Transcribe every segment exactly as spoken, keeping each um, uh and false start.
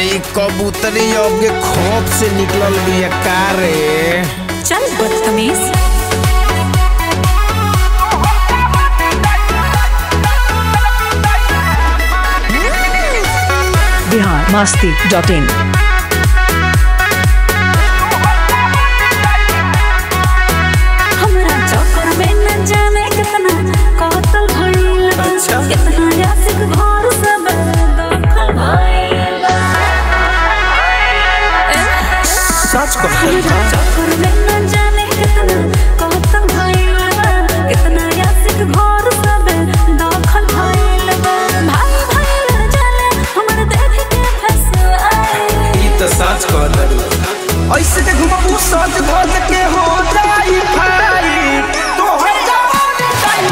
ई कबूतरी अब के खोप से निकलल बिया का रे। चल बदतमीज। Bihar Masti dot in. हमरा चक्कर में न जाने कितना कौतल भइल, कितना यासिक घर सब दखल भइल। सच कह हमरा चक्कर में न जाने कितना कौतल भइल, कितना यासिक घर सब दखल भइल। भाई भइल जाने हमर देख के फसाए। ई त सच कह दरू। ऐसे के घुमबू सच धज के हो जाई भाई तोहर जवानी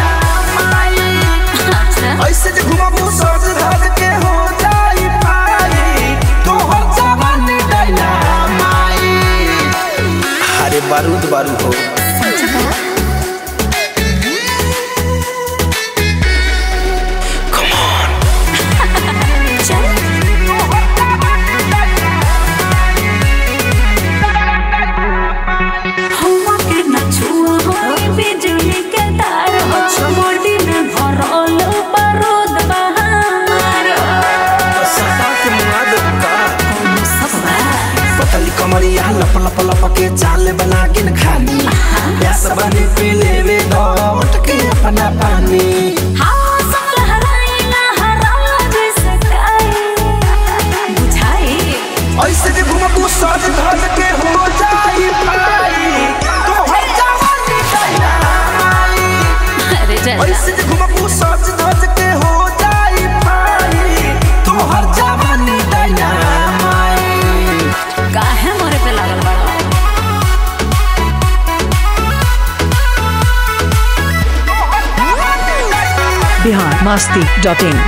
डायनामाइट। ऐसे के घुमबू सच धज के हो जाई भाई तोहर जवानी डायनामाइट। अरे बारूद बारूद हो। कमरिया लप लप लप के चाल बना के न खानी प्यास बने पी लेवे घोट के अपना पानी। हाँ सब लहराइला हराला जैसे काई बुझाई। ऐसे के घुमबू सज धज के हो जाई भाई तोहर जवानी डायनामाइट। अरे जा ऐसे के घुमबू सज धज के हो जाई भाई तोहर जवानी डायनामाइट। काहे मोरे पे लागल बड़ा। बिहार मस्ती डॉट इन।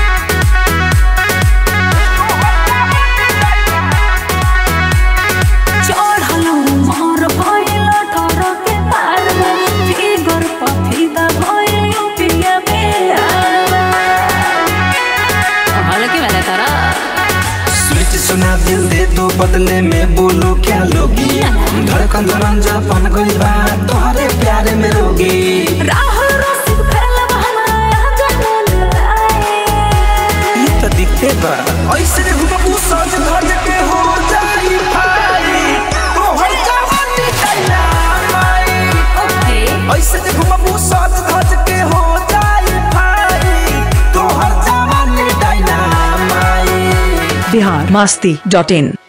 चढ़लू मोर भइल ठोर के पार में, फिगर पफीदा भइल पिया बेहार। हल्के वाला तारा स्विच सुना दिल दे दो बदले में बोलो क्या लोगी। धड़कन रंजा पन गई बा तोहरे प्यारे में रोगी। राहुल रसिक फैलब हमरा जहन आए। ई त दिखते बा ऐसे रे घुमबू सज धज के हो जाई भाई तोहर जवानी डायनामाइट। ओके ऐसे रे घुमबू सज धज के हो जाई भाई तोहर जवानी डायनामाइट। बिहार मस्ती डॉट इन।